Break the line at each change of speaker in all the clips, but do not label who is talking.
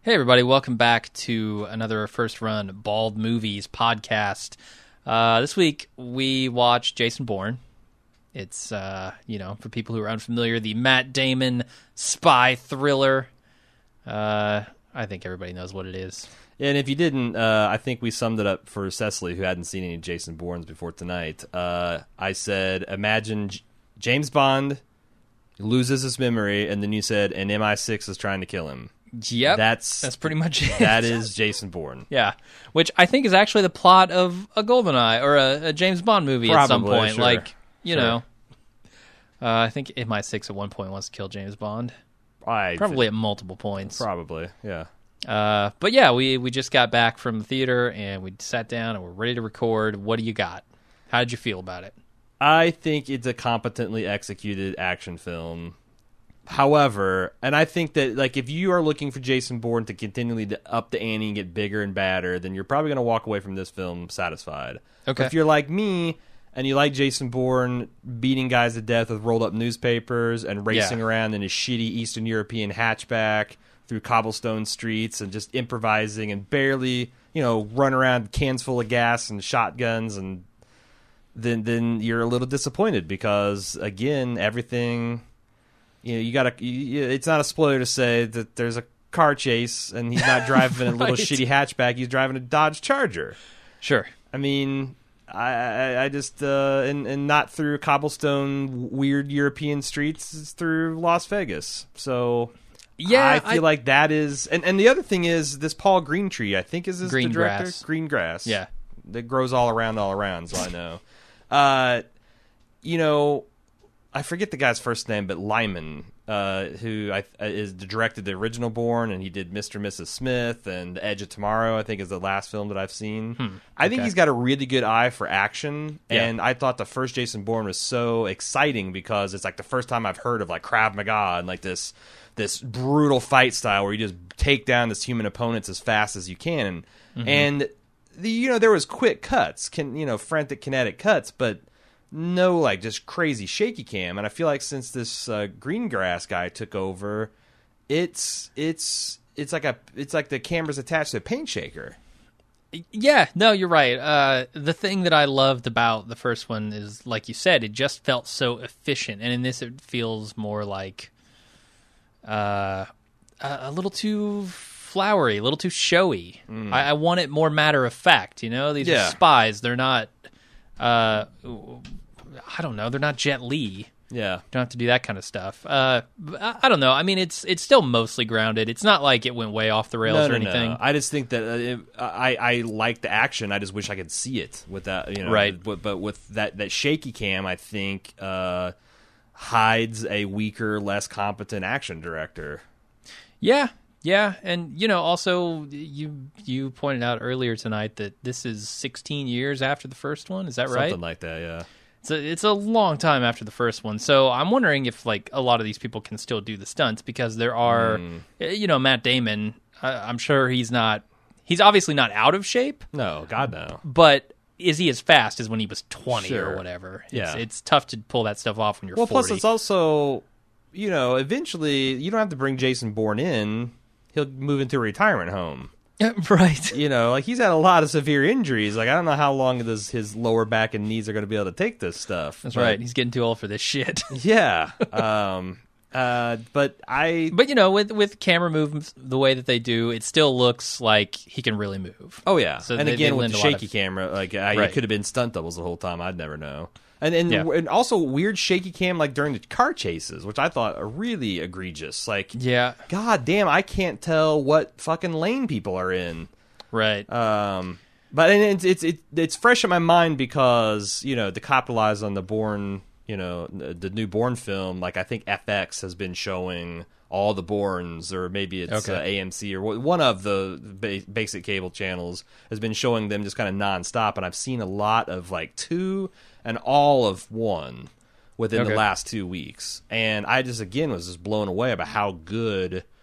Hey everybody, welcome back to another First Run Bald Movies podcast. This week we watched Jason Bourne. It's, for people who are unfamiliar, the Matt Damon spy thriller. I think everybody knows what it is.
And if you didn't, I think we summed it up for Cecily, who hadn't seen any Jason Bournes before tonight. I said, imagine James Bond loses his memory, and then you said, and MI6 is trying to kill him.
Yep,
that's
pretty much it.
That is Jason Bourne.
Yeah, which I think is actually the plot of a GoldenEye or a James Bond movie. Probably, at some point. Sure. I think MI6 at one point wants to kill James Bond. Probably at multiple points.
Probably, yeah.
But yeah, we just got back from the theater and we sat down and we're ready to record. What do you got? How did you feel about it?
I think it's a competently executed action film. However, and I think that if you are looking for Jason Bourne to continually up the ante and get bigger and badder, then you're probably going to walk away from this film satisfied.
Okay.
If you're like me and you like Jason Bourne beating guys to death with rolled up newspapers and racing around in a shitty Eastern European hatchback through cobblestone streets and just improvising and barely, run around cans full of gas and shotguns, and then you're a little disappointed because, again, everything... it's not a spoiler to say that there's a car chase and he's not driving a little shitty hatchback. He's driving a Dodge Charger.
Sure.
I mean, I just, and not through cobblestone weird European streets, it's through Las Vegas. So, yeah, I feel like that is, and the other thing is this Paul Greentree, I think is the director? Green Grass.
Yeah.
That grows all around, so I know. I forget the guy's first name, but Lyman, who directed the original Bourne, and he did Mr. and Mrs. Smith and The Edge of Tomorrow, I think is the last film that I've seen. I think he's got a really good eye for action, and I thought the first Jason Bourne was so exciting because it's the first time I've heard of Krav Maga and this brutal fight style where you just take down this human opponents as fast as you can. And there was quick cuts, frantic kinetic cuts, but no, just crazy shaky cam. And I feel like since this Greengrass guy took over, it's like the camera's attached to a paint shaker.
Yeah, no, you're right. The thing that I loved about the first one is, like you said, it just felt so efficient, and in this it feels more like a little too flowery, a little too showy. I want it more matter of fact. These are spies. They're not. I don't know. They're not Jet Li.
Yeah.
Don't have to do that kind of stuff. I don't know. I mean, it's still mostly grounded. It's not like it went way off the rails or anything.
No. I just think that I like the action. I just wish I could see it with that.
Right.
But with that shaky cam, I think hides a weaker, less competent action director.
Yeah. Yeah, and also you pointed out earlier tonight that this is 16 years after the first one. Is that right?
Something like that, yeah.
It's a long time after the first one. So I'm wondering if a lot of these people can still do the stunts, because there are Matt Damon. I'm sure he's obviously not out of shape.
No, God no.
But is he as fast as when he was 20 or whatever?
Yeah.
It's tough to pull that stuff off when you're 40.
Plus it's also eventually you don't have to bring Jason Bourne in. He'll move into a retirement home.
Right.
He's had a lot of severe injuries. I don't know how long his lower back and knees are going to be able to take this stuff.
That's right. He's getting too old for this shit.
Yeah. But
with camera movements the way that they do, it still looks like he can really move.
Oh, yeah.
So
and again, with the shaky camera, it could have been stunt doubles the whole time. I'd never know. And also weird shaky cam during the car chases, which I thought are really egregious. God damn, I can't tell what fucking lane people are in.
Right.
But it's fresh in my mind because to capitalize on the Bourne, the new Bourne film. I think FX has been showing all the Bournes, or maybe it's AMC, or one of the basic cable channels has been showing them just kind of nonstop. And I've seen a lot of 2 and all of 1 within the last 2 weeks. And I just, again, was just blown away about how good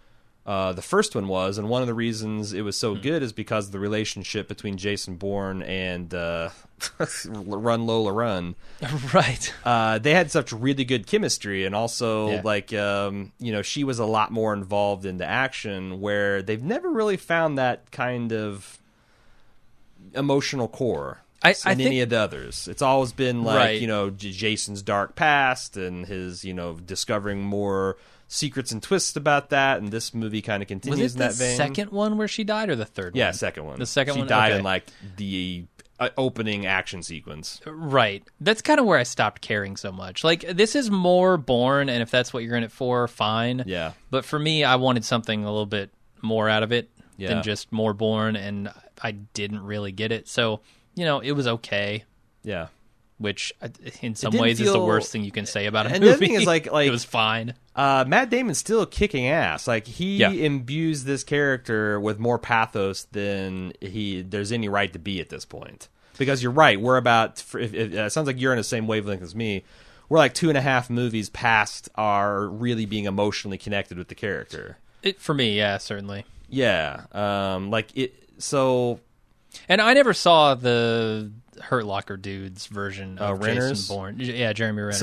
the first one was, and one of the reasons it was so good is because of the relationship between Jason Bourne and Run Lola Run.
Right.
They had such really good chemistry, and also
Yeah.
like she was a lot more involved in the action, where they've never really found that kind of emotional core
I
in
think-
any of the others. It's always been like
Right.
Jason's dark past and his discovering more secrets and twists about that, and this movie kind of
Was
continues
it
in
the
that vein.
second one where she died, or the third
Yeah,
one?
second one.
The second
she
one?
died
Okay.
in like the opening action sequence.
Right. That's kind of where I stopped caring so much. Like, this is more Bourne, and if that's what you're in it for, fine.
Yeah.
But for me, I wanted something a little bit more out of it
Yeah.
than just more Bourne, and I didn't really get it. So, it was okay,
Yeah.
which in some
didn't
ways is the
feel-
worst thing you can say about a
And
movie.
the other thing is, like
it was fine.
Matt Damon's still kicking ass. Like he
Yeah.
imbues this character with more pathos than there's any right to be at this point. Because you're right, we're about. It sounds like you're in the same wavelength as me. We're like 2.5 movies past our really being emotionally connected with the character.
For me, yeah, certainly.
Yeah, So
And I never saw the Hurt Locker dudes version of
Renner's?
Jason Bourne. Yeah, Jeremy Renner.
So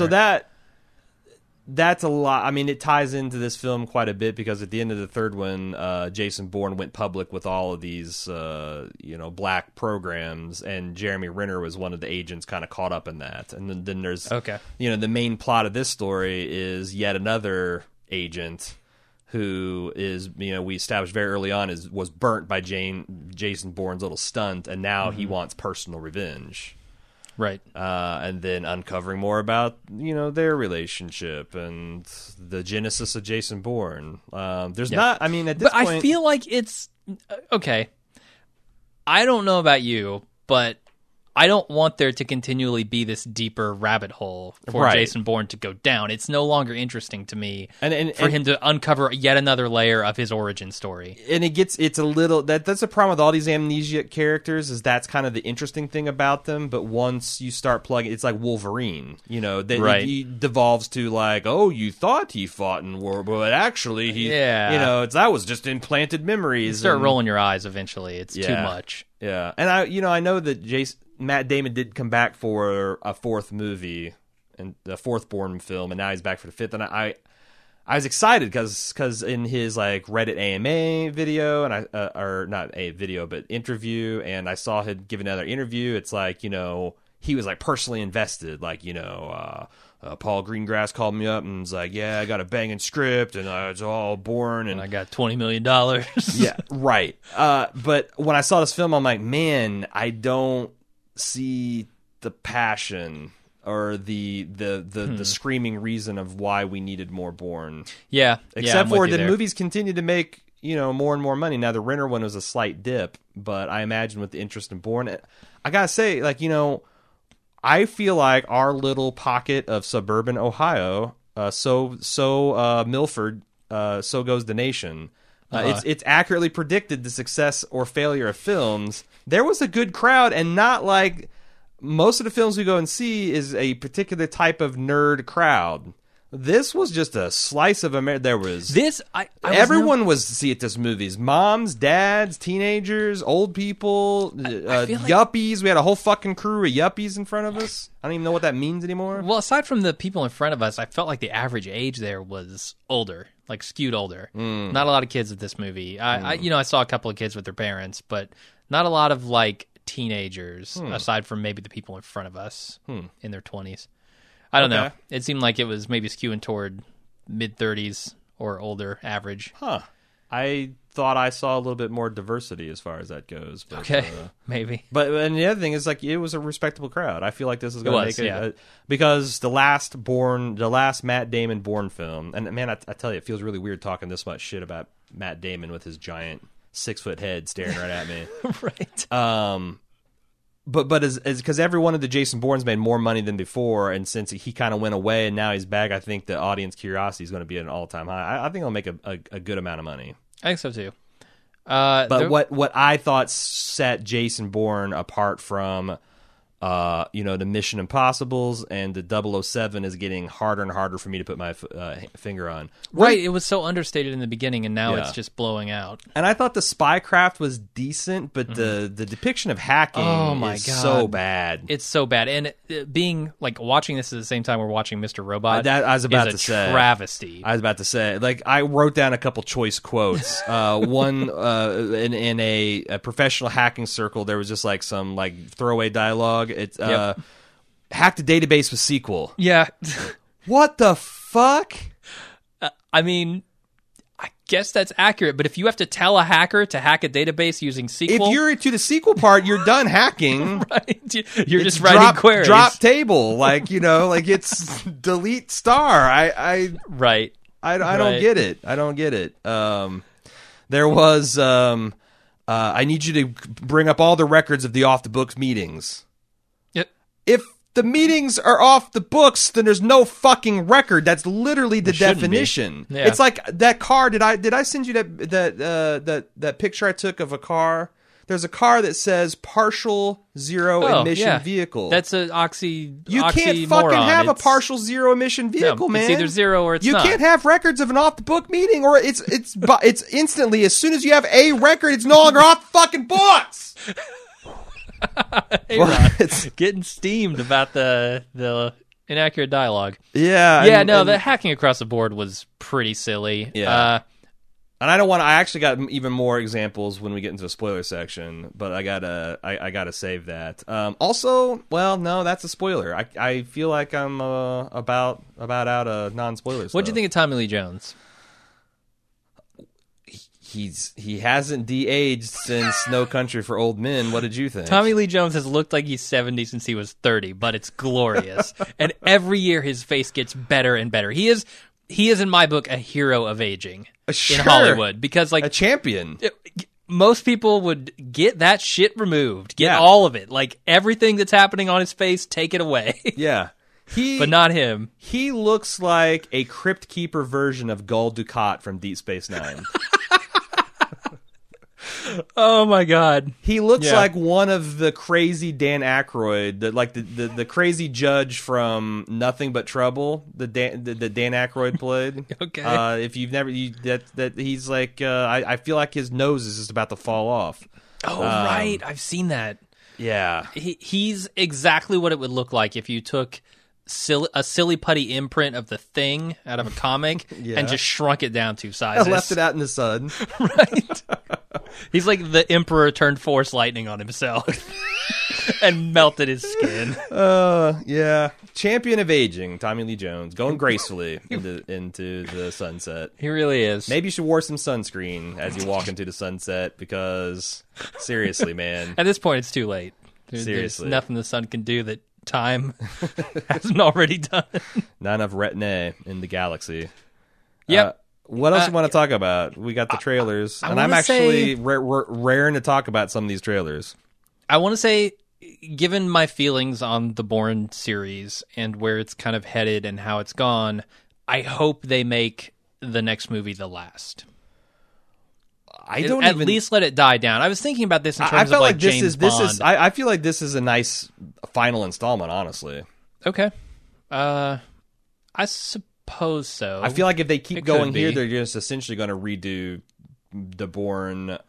that's a lot. I mean, it ties into this film quite a bit because at the end of the third one, Jason Bourne went public with all of these, black programs, and Jeremy Renner was one of the agents kind of caught up in that. And then there's,
Okay.
The main plot of this story is yet another agent who is, we established very early on was burnt by Jason Bourne's little stunt, and now he wants personal revenge.
Right.
And then uncovering more about their relationship and the genesis of Jason Bourne. There's not. I mean, at this
But
point,
I feel like it's okay. I don't know about you, but I don't want there to continually be this deeper rabbit hole for
Right.
Jason Bourne to go down. It's no longer interesting to me
and
for him to uncover yet another layer of his origin story.
and it's a little that's a problem with all these amnesiac characters is that's kind of the interesting thing about them. But once you start plugging, it's like Wolverine, that
Right.
he devolves to like, oh, you thought he fought in war, but actually he,
Yeah.
that was just implanted memories.
You start
and-
rolling your eyes eventually. It's too
Yeah.
much.
Yeah, and I know that Matt Damon did come back for a fourth movie and the fourth Bourne film, and now he's back for the fifth. And I was excited because in his like Reddit AMA video and or not a video but interview, and I saw him give another interview. It's like he was like personally invested, like Paul Greengrass called me up and was like, yeah, I got a banging script and it's all Bourne and
I got $20 million.
yeah, right. But when I saw this film, I'm like, man, I don't see the passion or the screaming reason of why we needed more Bourne.
Yeah.
Except
I'm with
for
you
the
there.
movies continue to make more and more money. Now the Renner one was a slight dip, but I imagine with the interest in Bourne, I gotta say, like I feel like our little pocket of suburban Ohio, Milford, so goes the nation. It's accurately predicted the success or failure of films. There was a good crowd, and not like most of the films we go and see is a particular type of nerd crowd. This was just a slice of America. There was everyone was to see at this movies. Moms, dads, teenagers, old people, yuppies. We had a whole fucking crew of yuppies in front of us. I don't even know what that means anymore.
Well, aside from the people in front of us, I felt like the average age there was older, like skewed older. Not a lot of kids at this movie. I saw a couple of kids with their parents, but not a lot of like teenagers, aside from maybe the people in front of us in their 20s. I don't know. It seemed like it was maybe skewing toward mid-30s or older average.
Huh. I thought I saw a little bit more diversity as far as that goes. But,
Okay, maybe.
But and the other thing is, like, it was a respectable crowd. I feel like this is going to make it because the last Matt Damon Bourne film, and man, I tell you, it feels really weird talking this much shit about Matt Damon with his giant 6-foot head staring right at me.
Right.
But as because every one of the Jason Bournes made more money than before, and since he kind of went away and now he's back, I think the audience curiosity is going to be at an all-time high. I think he'll make a good amount of money.
I think so too.
But what I thought set Jason Bourne apart from the Mission Impossibles and the 007 is getting harder and harder for me to put my finger on.
Right, it was so understated in the beginning, and now
Yeah.
it's just blowing out.
And I thought the Spycraft was decent, but the depiction of hacking is so bad.
It's so bad, and being like watching this at the same time we're watching Mr. Robot.
I was about
is
to say
travesty.
I was about to say, like, I wrote down a couple choice quotes. One in a professional hacking circle, there was just like some like throwaway dialogue. It's hacked a database with SQL.
Yeah,
What the fuck?
I mean, I guess that's accurate. But if you have to tell a hacker to hack a database using SQL,
If you're to the SQL part, you're done hacking.
right, you're
It's
just writing queries.
Drop table, like like it's delete star. I
Right.
don't get it. I don't get it. There was I need you to bring up all the records of the off the books meetings.
Yep.
If the meetings are off the books, then there's no fucking record. That's literally the
shouldn't be.
definition.
Yeah.
It's like that car. Did I send you that picture I took of a car? There's a car that says partial zero emission vehicle.
That's an oxy.
You can't
oxymoron.
fucking have a
It's-
partial zero emission vehicle,
No,
man.
it's either zero or it's
you
not.
can't have records of an off the book meeting, or it's instantly, as soon as you have a record, it's no longer off the fucking books.
Hey, Ron,
It's-
getting steamed about the inaccurate dialogue.
Yeah,
Yeah, no, the hacking across the board was pretty silly.
Yeah. And I actually got even more examples when we get into the spoiler section, but I gotta save that. Also, well, no, that's a spoiler. I feel like I'm about out of non-spoilers.
What'd you think of Tommy Lee Jones?
He hasn't de-aged since No Country for Old Men. What did you think?
Tommy Lee Jones has looked like he's 70 since he was 30, but it's glorious. And every year his face gets better and better. He is in my book a hero of aging
Sure.
in Hollywood, because like
a champion.
most people would get that shit removed, get
Yeah.
all of it, like everything that's happening on his face, take it away.
Yeah.
But not him.
He looks like a Crypt Keeper version of Gul Dukat from Deep Space Nine.
Oh my god.
He looks
Yeah.
like one of the crazy Dan Aykroyd, the crazy judge from Nothing But Trouble, the Dan Aykroyd played.
Okay.
If you've never, that he's like, I feel like his nose is just about to fall off.
Oh right, I've seen that.
Yeah.
He's exactly what it would look like if you took a silly putty imprint of the Thing out of a comic
Yeah.
and just shrunk it down 2
I
sizes.
left it out in the sun.
Right. He's like the Emperor turned Force lightning on himself and melted his skin.
Yeah. Champion of aging, Tommy Lee Jones, going gracefully into the sunset.
He really is.
Maybe you should wear some sunscreen as you walk into the sunset, because seriously, man.
At this point, it's too late. There's
Seriously.
nothing the sun can do that time hasn't already done.
Not enough retinue in the galaxy.
Yep.
What else you want to talk about? We got the trailers, and I'm
wanna
actually
say-
raring to talk about some of these trailers.
I want to say, given my feelings on the Bourne series and where it's kind of headed and how it's gone, I hope they make the next movie the last.
I don't
At
even
least let it die down. I was thinking about this in terms
I
of
felt
like
like this
James
is this
Bond.
is. I feel like this is a nice final installment. Honestly,
Okay. I suppose so.
I feel like if they keep
It
going
could
here,
be.
they're just essentially going to redo the Bourne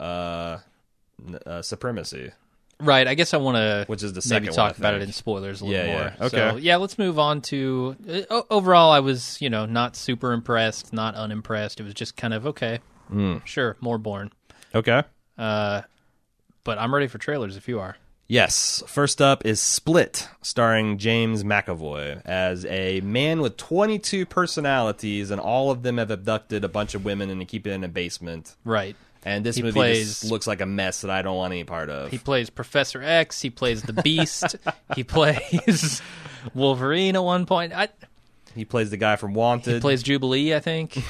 supremacy.
Right. I guess I want to
Which is the
maybe
second
talk
one, I
about it
think.
in spoilers a little
Yeah,
more.
yeah. Okay.
So, yeah, let's move on to overall. I was, not super impressed, not unimpressed. It was just kind of okay. Sure, more Bourne.
Okay.
But I'm ready for trailers if you are.
Yes. First up is Split, starring James McAvoy as a man with 22 personalities, and all of them have abducted a bunch of women and keep it in a basement.
Right.
And this
He
movie
plays-
just looks like a mess that I don't want any part of.
He plays Professor X. He plays the Beast. He plays Wolverine at one point.
He plays the guy from Wanted.
He plays Jubilee, I think.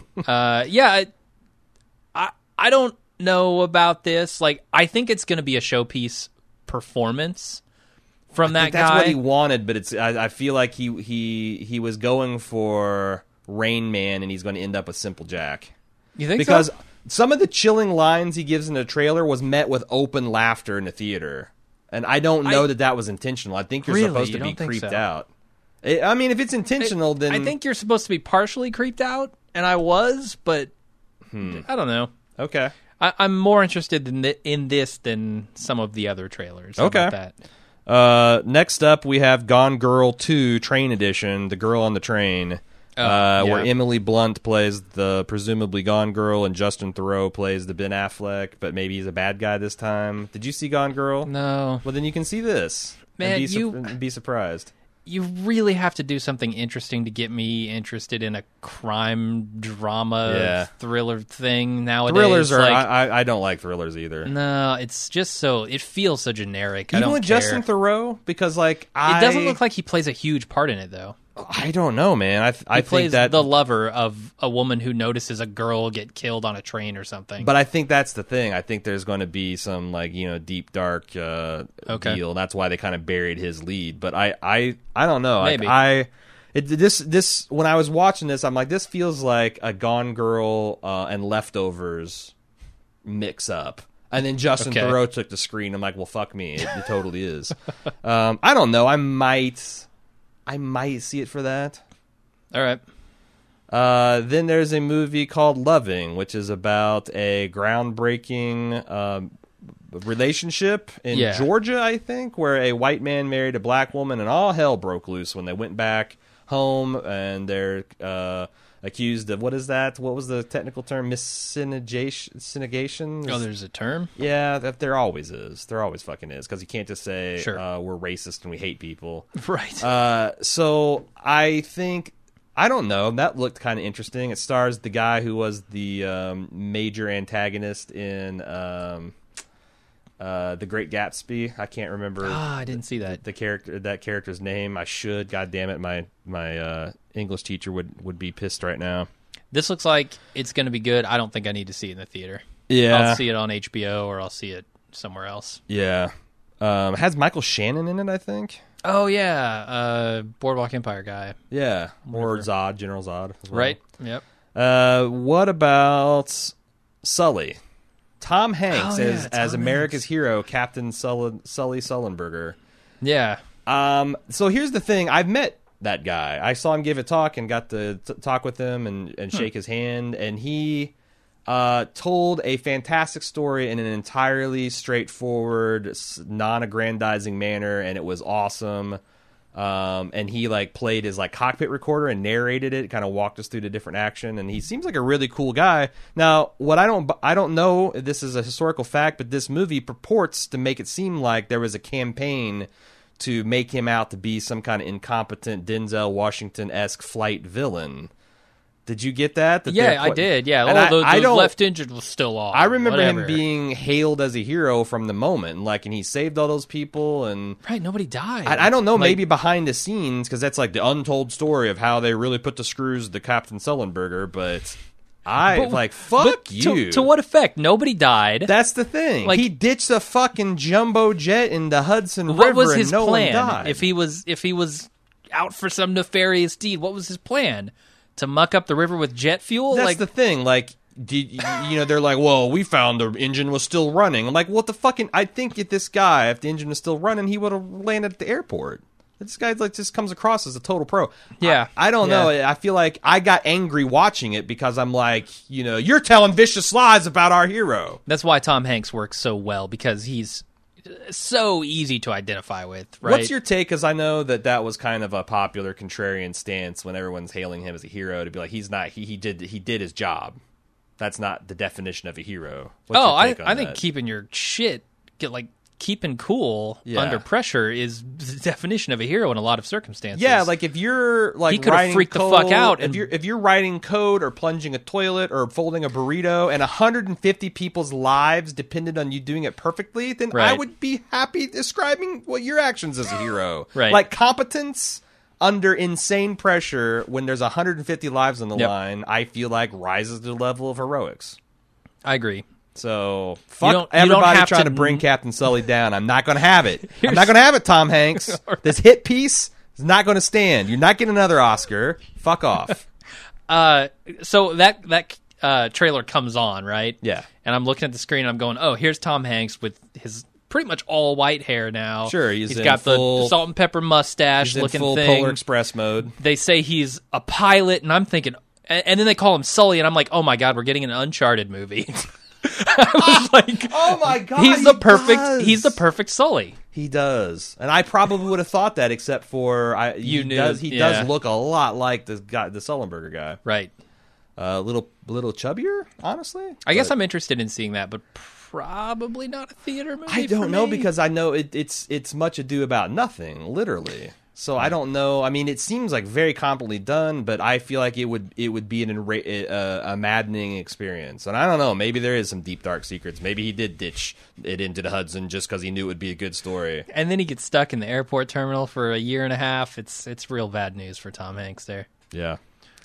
I don't know about this. Like, I think it's going to be a showpiece performance from that
That's
guy.
what he wanted, but it's. I feel like he was going for Rain Man, and he's going to end up with Simple Jack.
You think
Because
so?
some of the chilling lines he gives in the trailer was met with open laughter in the theater. And I don't know that was intentional. I think you're
Really?
supposed to
You
be
don't think
creeped
so?
out. I mean, if it's intentional, then
I think you're supposed to be partially creeped out, and I was, but I don't know.
okay.
I'm more interested in this than some of the other trailers. How
Okay.
about that?
Next up, we have Gone Girl 2 Train Edition, The Girl on the Train,
yeah.
where Emily Blunt plays the presumably Gone Girl and Justin Theroux plays the Ben Affleck, but maybe he's a bad guy this time. Did you see Gone Girl?
No.
Well, then you can see this.
Man,
and be surprised.
You really have to do something interesting to get me interested in a crime drama thriller thing nowadays.
Thrillers are...
Like,
I don't like thrillers either.
no, it's just so... It feels so generic. I
Even
don't
with
care.
Justin Theroux, because like
It doesn't look like he plays a huge part in it, though.
I don't know, man. I
He
think
plays
that
the lover of a woman who notices a girl get killed on a train or something.
But I think that's the thing. I think there's going to be some deep dark
Okay.
deal. That's why they kind of buried his lead. But I don't know.
Maybe.
This when I was watching this, I'm like, this feels like a Gone Girl and Leftovers mix up. And then Justin
Okay.
Theroux took the screen. I'm like, well, fuck me. It totally is. I don't know. I might see it for that.
All right.
Then there's a movie called Loving, which is about a groundbreaking relationship in Georgia, I think, where a white man married a black woman, and all hell broke loose when they went back home, and they're accused of, what is that? What was the technical term? Miscegenation?
Oh, there's a term?
Yeah, there always is. There always fucking is, because you can't just say
Sure.
we're racist and we hate people.
Right.
So I think, I don't know, that looked kind of interesting. It stars the guy who was the major antagonist in The Great Gatsby. I can't remember
I didn't see that.
that character's name. I should. God damn it, my English teacher would be pissed right now.
This looks like it's going to be good. I don't think I need to see it in the theater.
Yeah.
I'll see it on HBO or I'll see it somewhere else.
Yeah. It has Michael Shannon in it, I think.
Oh, yeah. Boardwalk Empire guy.
Yeah. Or Zod, General Zod. As well.
Right? Yep.
What about Sully? Tom Hanks as
Tom
America's hero, Captain Sully Sullenberger.
Yeah.
So here's the thing. I've met that guy. I saw him give a talk and got to talk with him and shake his hand. And he told a fantastic story in an entirely straightforward, non-aggrandizing manner, and it was awesome. And he played his cockpit recorder and narrated it, kind of walked us through the different action, and he seems like a really cool guy. Now, what I don't know if this is a historical fact, but this movie purports to make it seem like there was a campaign to make him out to be some kind of incompetent Denzel Washington-esque flight villain. Did you get that?
Yeah, I did. Yeah.
And
Those
I don't-
left engine was still off.
I remember
Whatever.
him being hailed as a hero from the moment, and he saved all those people, and
Right, nobody died.
I don't know, maybe behind the scenes, because that's the untold story of how they really put the screws to Captain Sullenberger, but fuck you.
To what effect? Nobody died.
That's the thing. He ditched a fucking jumbo jet in the Hudson River,
What was his
and no
plan?
one died.
If he was out for some nefarious deed, what was his plan? To muck up the river with jet fuel?
That's the thing. They're like, well, we found the engine was still running. I'm like, what the fucking... I think if this guy, if the engine was still running, he would have landed at the airport. This guy just comes across as a total pro.
Yeah.
I don't know. I feel like I got angry watching it because I'm like, you're telling vicious lies about our hero.
That's why Tom Hanks works so well, because he's so easy to identify with, right?
What's your take? Because I know that was kind of a popular contrarian stance when everyone's hailing him as a hero, to be like, he's not. He did his job. That's not the definition of a hero. What's your take on
I think
that?
keeping your shit, keeping cool under pressure is the definition of a hero in a lot of circumstances.
Yeah, if you're
he could have freaked the fuck out. And
if you're writing code or plunging a toilet or folding a burrito, and 150 people's lives depended on you doing it perfectly, then I would be happy describing what your actions as a hero.
Right.
Competence under insane pressure when there's 150 lives on the line, I feel like rises to the level of heroics.
I agree.
So,
you don't
everybody
have
trying to bring Captain Sully down. I'm not going to have it. I'm not going to have it, Tom Hanks. This hit piece is not going to stand. You're not getting another Oscar. Fuck off.
So that trailer comes on, right?
Yeah.
And I'm looking at the screen and I'm going, oh, here's Tom Hanks with his pretty much all white hair now.
Sure, he's in
got
full-
the salt and pepper mustache
He's in
looking
full
thing.
Polar Express mode.
They say he's a pilot, and I'm thinking, and then they call him Sully, and I'm like, oh my god, we're getting an Uncharted movie. I was like,
Oh my god,
he's the perfect Sully.
He does, and I probably would have thought that, except for he does look a lot like the Sullenberger guy.
Right.
Little chubbier, honestly.
I guess I'm interested in seeing that, but probably not a theater movie.
I don't
for
know
me.
because I know it's much ado about nothing, literally. So I don't know. I mean, it seems like very competently done, but I feel like it would be a maddening experience. And I don't know. Maybe there is some deep dark secrets. Maybe he did ditch it into the Hudson just because he knew it would be a good story.
And then he gets stuck in the airport terminal for a year and a half. It's real bad news for Tom Hanks there.
Yeah.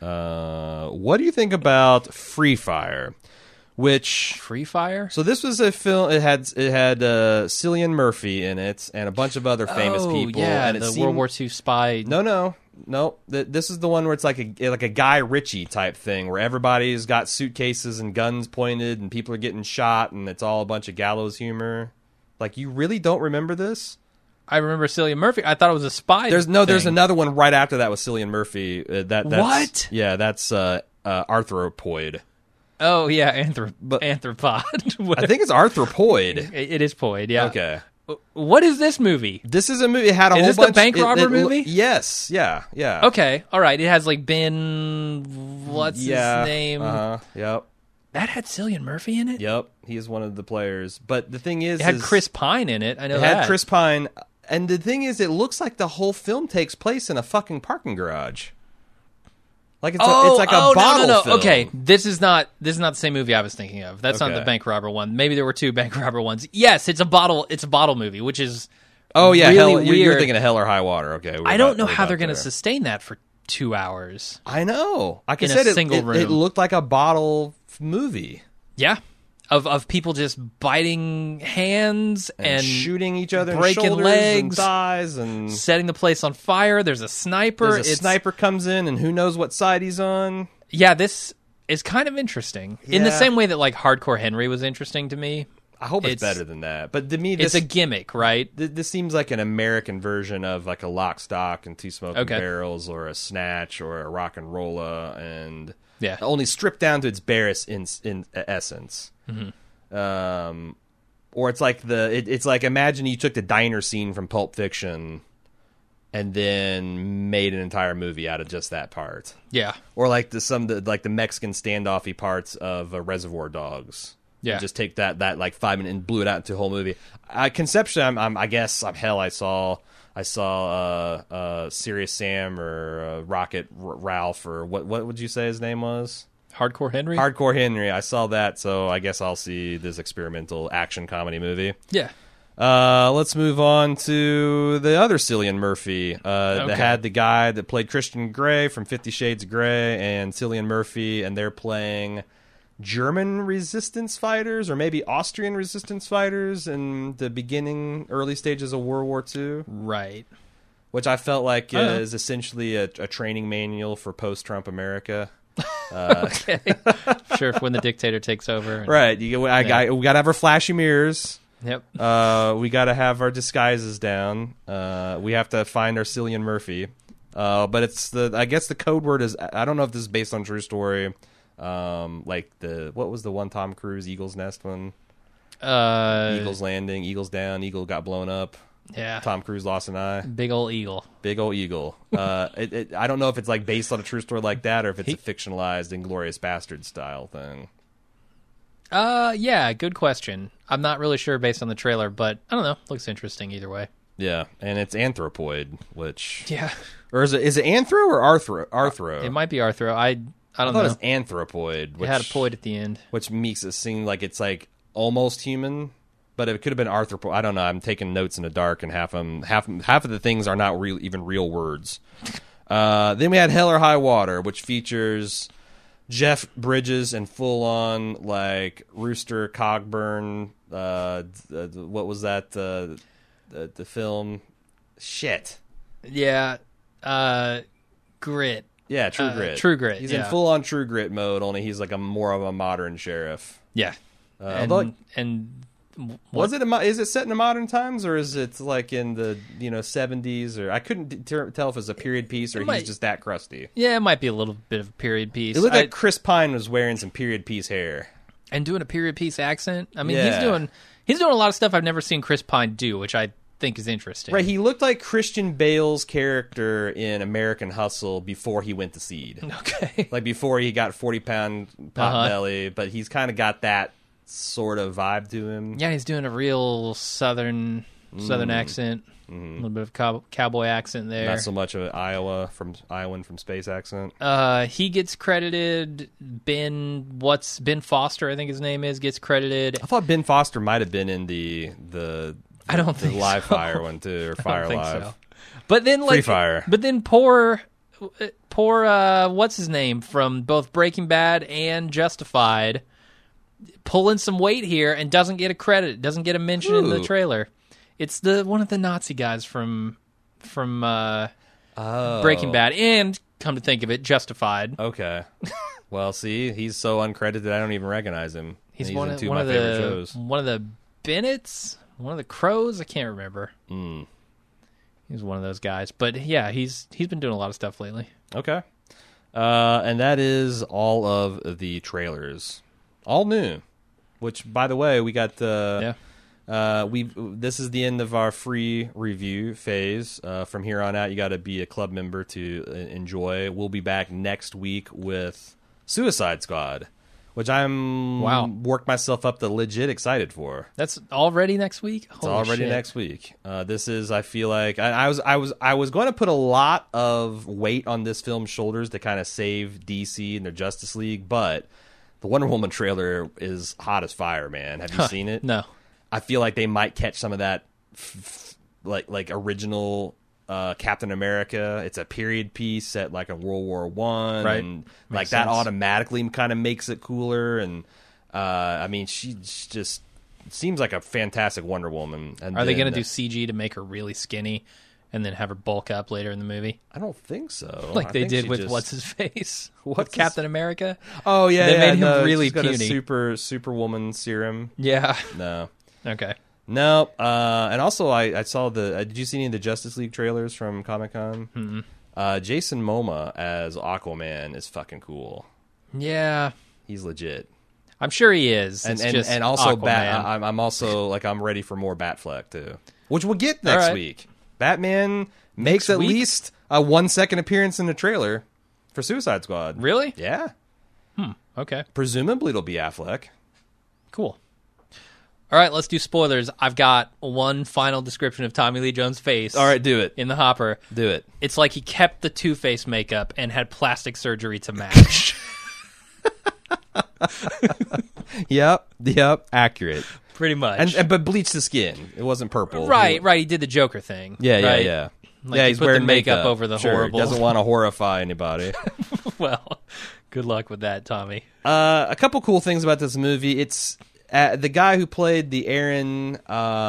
What do you think about Free Fire? Which
Free Fire?
So this was a film. It had Cillian Murphy in it and a bunch of other famous people.
Yeah,
and
the World War II spy.
No. This is the one where it's like a Guy Ritchie type thing, where everybody's got suitcases and guns pointed, and people are getting shot, and it's all a bunch of gallows humor. Like, you really don't remember this?
I remember Cillian Murphy. I thought it was a spy.
There's another one right after that with Cillian Murphy. That's,
what?
Yeah, that's Arthropoid.
Oh yeah, Arthropod.
I think it's Arthropoid.
It is Poid. Yeah.
Okay.
What is this movie?
This is a movie. It had a
Is
whole
this
bunch.
the bank robber movie?
Yes. Yeah.
Okay. All right. It has like Ben. What's his name?
Yep.
That had Cillian Murphy in it.
Yep. He is one of the players. But the thing is,
It had Chris Pine in it. I know
it
that.
had Chris Pine. And the thing is, it looks like the whole film takes place in a fucking parking garage. Like it's like a bottle
no.
film.
Okay, this is not the same movie I was thinking of. That's not
Okay.
the bank robber one. Maybe there were two bank robber ones. Yes, it's a bottle movie, which is
Oh yeah,
really
you're
weird.
thinking of Hell or High Water. Okay,
I don't know how they're going to sustain that for 2 hours.
I know. Like I
in a
said,
single
it
room.
looked like a bottle movie.
Yeah, of people just biting hands and
shooting each other,
breaking
in shoulders
legs,
and thighs, and
setting the place on fire. There's a sniper.
there's a sniper comes in, and who knows what side he's on.
Yeah, this is kind of interesting in the
Yeah.
same way that like Hardcore Henry was interesting to me.
I hope it's
It's-
better than that. But to me,
It's a gimmick, right?
this seems like an American version of like a Lock, Stock, and Two Smoking
Okay.
Barrels, or a Snatch, or a Rock and Rolla, and
Yeah.
only stripped down to its barest in essence. Or it's like it's like, imagine you took the diner scene from Pulp Fiction and then made an entire movie out of just that part.
Yeah.
Or like the Mexican standoffy parts of Reservoir Dogs.
Yeah.
And just take that like 5 minutes and blew it out into a whole movie. Conceptually, I saw Serious Sam or Rocket Ralph, or what would you say his name was?
Hardcore Henry?
Hardcore Henry. I saw that, so I guess I'll see this experimental action comedy movie.
Yeah.
Let's move on to the other Cillian Murphy. That had the guy that played Christian Grey from 50 Shades of Grey and Cillian Murphy, and they're playing German resistance fighters, or maybe Austrian resistance fighters in the early stages of World War II.
Right.
Which I felt like is essentially a training manual for post-Trump America.
Okay. Sure, when the dictator takes over.
Right. We got to have our flashy mirrors.
Yep.
We got to have our disguises down. We have to find our Cillian Murphy. But I guess the code word is, I don't know if this is based on true story. Like what was the one Tom Cruise Eagle's Nest one? Eagle's Landing, Eagle's Down, Eagle got blown up.
Yeah.
Tom Cruise lost an eye.
Big old eagle.
Big old eagle. I don't know if it's like based on a true story like that, or if it's a fictionalized Inglourious Bastard style thing.
Yeah, good question. I'm not really sure based on the trailer, but I don't know. Looks interesting either way.
Yeah, and it's Anthropoid, which
Yeah.
or is it Anthro or Arthro?
It might be Arthro. I don't
thought
know.
it was Anthropoid,
It
which
had a poid at the end.
which makes it seem like it's like almost human, but it could have been Arthropoid. I don't know. I'm taking notes in the dark, and half of the things are not even real words. Then we had Hell or High Water, which features Jeff Bridges in full on like Rooster Cogburn. What was that? The film? Shit.
Yeah. Grit.
Yeah, True Grit.
True Grit,
He's
yeah.
in full on True Grit mode. Only he's like more of a modern sheriff.
Yeah.
Although-
And
Was it? Is it set in the modern times, or is it like in the 70s? Or I couldn't tell if it was a period piece or he's just that crusty.
Yeah, it might be a little bit of a period piece.
It looked like Chris Pine was wearing some period piece hair
and doing a period piece accent. I mean,
Yeah.
he's doing a lot of stuff I've never seen Chris Pine do, which I think is interesting.
Right, he looked like Christian Bale's character in American Hustle before he went to seed.
Okay.
Like before he got 40-pound pot belly, but he's kind of got that sort of vibe to him.
Yeah, he's doing a real southern accent, a little bit of cowboy accent there.
Not so much of an Iowan from space accent.
He gets credited. Ben Foster, I think his name is, gets credited.
I thought Ben Foster might have been in the
I don't think
Live
so.
Fire one too, or Fire
I don't think
Live.
so. But then
Free Fire.
But then poor what's his name from both Breaking Bad and Justified, pulling some weight here and doesn't get a credit, doesn't get a mention in the trailer. It's one of the Nazi guys from Breaking Bad, and come to think of it, Justified.
Okay. Well, see, he's so uncredited I don't even recognize him.
He's
in
one
two
of
my favorite shows.
one of the Bennetts, one of the Crows. I can't remember. He's one of those guys, but yeah, he's been doing a lot of stuff lately.
Okay. And that is all of the trailers, all new. Which, by the way, we got this is the end of our free review phase. From here on out, you got to be a club member to enjoy. We'll be back next week with Suicide Squad, which I'm worked myself up to legit excited for.
That's already next week.
It's already next week. This is, I feel like I was going to put a lot of weight on this film's shoulders to kind of save DC and their Justice League, but the Wonder Woman trailer is hot as fire, man. Have you seen it?
No.
I feel like they might catch some of that, like original Captain America. It's a period piece set like in World War I,
right?
And
Makes
like that
sense.
automatically kind of makes it cooler. And I mean, she just seems like a fantastic Wonder Woman. And
Are they going to do CG to make her really skinny, and then have her bulk up later in the movie,
I don't think so.
like
I
they
think
did
she
with
just-
what's his face,
What's
with
his-
Captain America?
Oh yeah,
They
yeah,
made him
no,
really
she's got
puny.
a superwoman serum.
Yeah.
No.
Okay.
No, and also I saw did you see any of the Justice League trailers from Comic-Con?
Mm-hmm.
Jason Momoa as Aquaman is fucking cool.
Yeah,
He's legit.
I'm sure he is.
And
It's just
also
Aquaman.
I'm also like I'm ready for more Batfleck too, which we'll get next
All right.
week. Batman makes at
week?
least a 1-second appearance in the trailer for Suicide Squad.
Really?
Yeah.
Okay.
Presumably it'll be Affleck.
Cool. All right, let's do spoilers. I've got one final description of Tommy Lee Jones' face.
All right, do it.
In the hopper.
Do it.
It's like he kept the Two-Face makeup and had plastic surgery to match.
Yep. Accurate.
Pretty much.
But bleached the skin. It wasn't purple.
Right. He did the Joker thing.
Yeah.
right?
Like
he
he's
put
wearing
the makeup over the
sure,
horrible.
Doesn't want to horrify anybody.
Well, good luck with that, Tommy.
A couple cool things about this movie. It's the guy who played the Aaron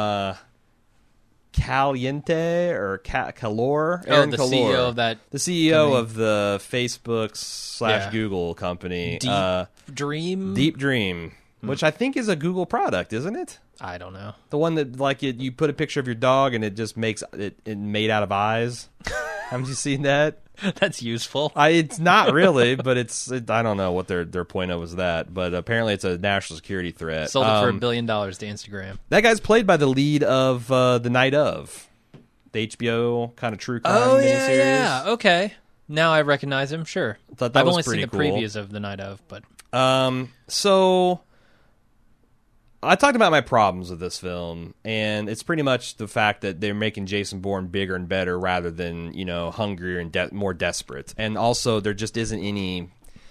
Caliente or Calor. Aaron
the
Calor,
CEO of that
the CEO of the Facebook
Yeah.
/ Google company,
Deep Dream.
which I think is a Google product, isn't it?
I don't know.
The one that like you put a picture of your dog and it just makes it made out of eyes. Haven't you seen that?
That's useful.
It's not really, but I don't know what their point of was that, but apparently it's a national security threat.
Sold it for $1 billion to Instagram.
That guy's played by the lead of The Night Of, the HBO kind of true crime miniseries.
yeah. Okay. Now I recognize him. Sure.
Thought that
I've
was
only seen
pretty
the
cool.
previews of The Night Of, but
So I talked about my problems with this film, and it's pretty much the fact that they're making Jason Bourne bigger and better rather than, hungrier and more desperate. And also there just isn't any,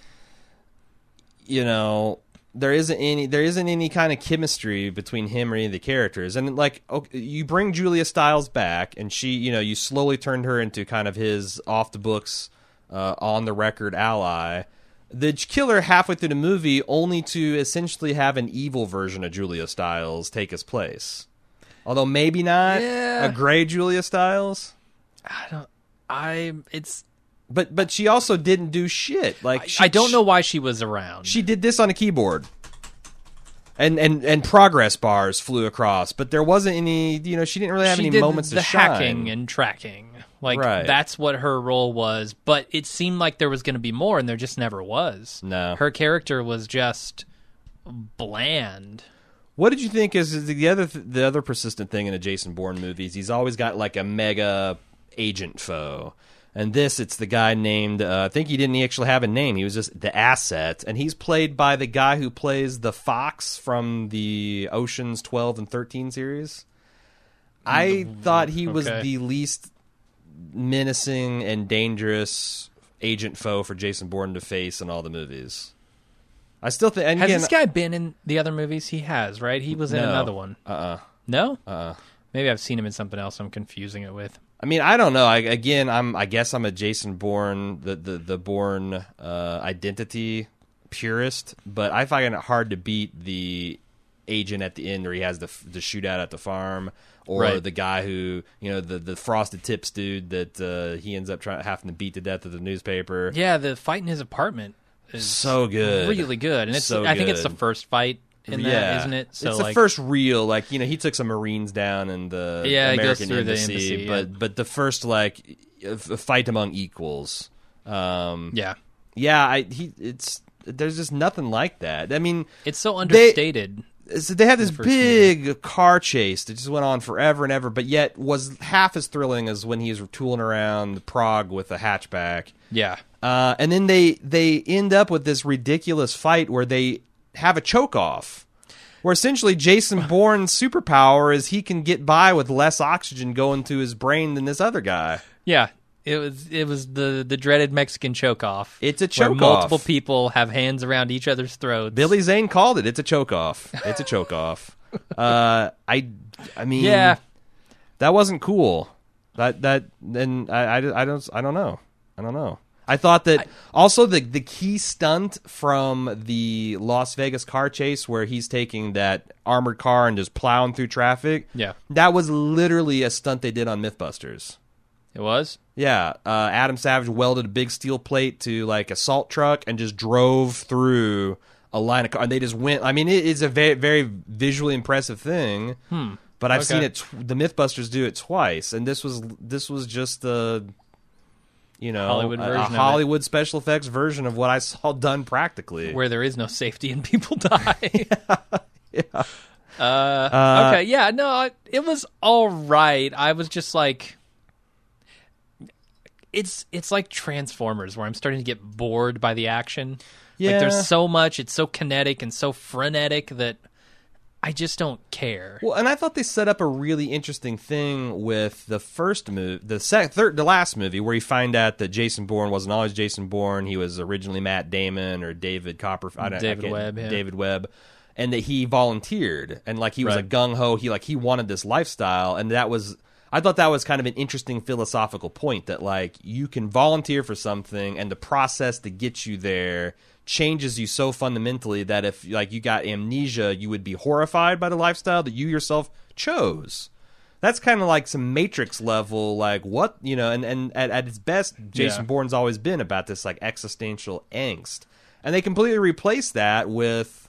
there isn't any kind of chemistry between him or any of the characters. And like, okay, you bring Julia Stiles back, and she, you slowly turned her into kind of his off the books, on the record ally. The killer halfway through the movie, only to essentially have an evil version of Julia Stiles take his place. Although maybe not
Yeah.
a gray Julia Stiles. But she also didn't do shit. Like
I don't know why she was around.
She did this on a keyboard. And progress bars flew across, but there wasn't any. She didn't really have
She
any
did
moments
the
to shine.
hacking and tracking.
Right.
That's what her role was. But it seemed like there was going to be more, and there just never was.
No.
Her character was just bland.
What did you think is the other persistent thing in the Jason Bourne movies? He's always got like a mega agent foe. And it's the guy named, I think he didn't actually have a name. He was just the asset. And he's played by the guy who plays the Fox from the Ocean's 12 and 13 series. I thought he was the least menacing and dangerous agent foe for Jason Bourne to face in all the movies. I still think...
Has this guy been in the other movies? He has, right? He was in another one. No? Maybe I've seen him in something else. I'm confusing it with...
I mean, I don't know. I guess I'm a Jason Bourne, the Bourne identity purist, but I find it hard to beat the agent at the end where he has the shootout at the farm, or the guy who, the frosted tips dude that he ends up having to beat to death at the newspaper.
Yeah, the fight in his apartment is
so good,
really good, and I think it's the first fight in that, isn't it?
So it's the first real, he took some Marines down in the American embassy, but the first fight among equals. There's just nothing like that. I mean,
it's so understated.
They had this big car chase that just went on forever and ever, but yet was half as thrilling as when he was tooling around Prague with a hatchback.
Yeah.
And then they end up with this ridiculous fight where they have a choke-off, where essentially Jason Bourne's superpower is he can get by with less oxygen going to his brain than this other guy.
Yeah, it was the dreaded Mexican choke-off.
It's a choke-off.
Where multiple people have hands around each other's throats.
Billy Zane called it. It's a choke-off. It's a choke-off. I mean,
yeah,
that wasn't cool. I don't know. I thought that also the key stunt from the Las Vegas car chase where he's taking that armored car and just plowing through traffic.
Yeah.
That was literally a stunt they did on Mythbusters.
It was?
Yeah. Adam Savage welded a big steel plate to a salt truck and just drove through a line of cars. And they just went. I mean, it is a very, very visually impressive thing. But I've seen it. The Mythbusters do it twice, and this was just the... Hollywood special effects version of what I saw done practically,
where there is no safety and people die.
Yeah.
Okay, yeah, no, it was all right. I was just like, it's like Transformers, where I'm starting to get bored by the action.
Yeah,
there's so much; it's so kinetic and so frenetic that I just don't care.
Well, and I thought they set up a really interesting thing with the first movie, the last movie, where you find out that Jason Bourne wasn't always Jason Bourne. He was originally Matt Damon or David Copperfield, David Webb, and that he volunteered and he was a gung ho. He wanted this lifestyle, and I thought that was kind of an interesting philosophical point that you can volunteer for something, and the process to get you there changes you so fundamentally that if you got amnesia, you would be horrified by the lifestyle that you yourself chose. That's kind of like some Matrix level, what, and at its best, Jason Bourne's always been about this existential angst, and they completely replaced that with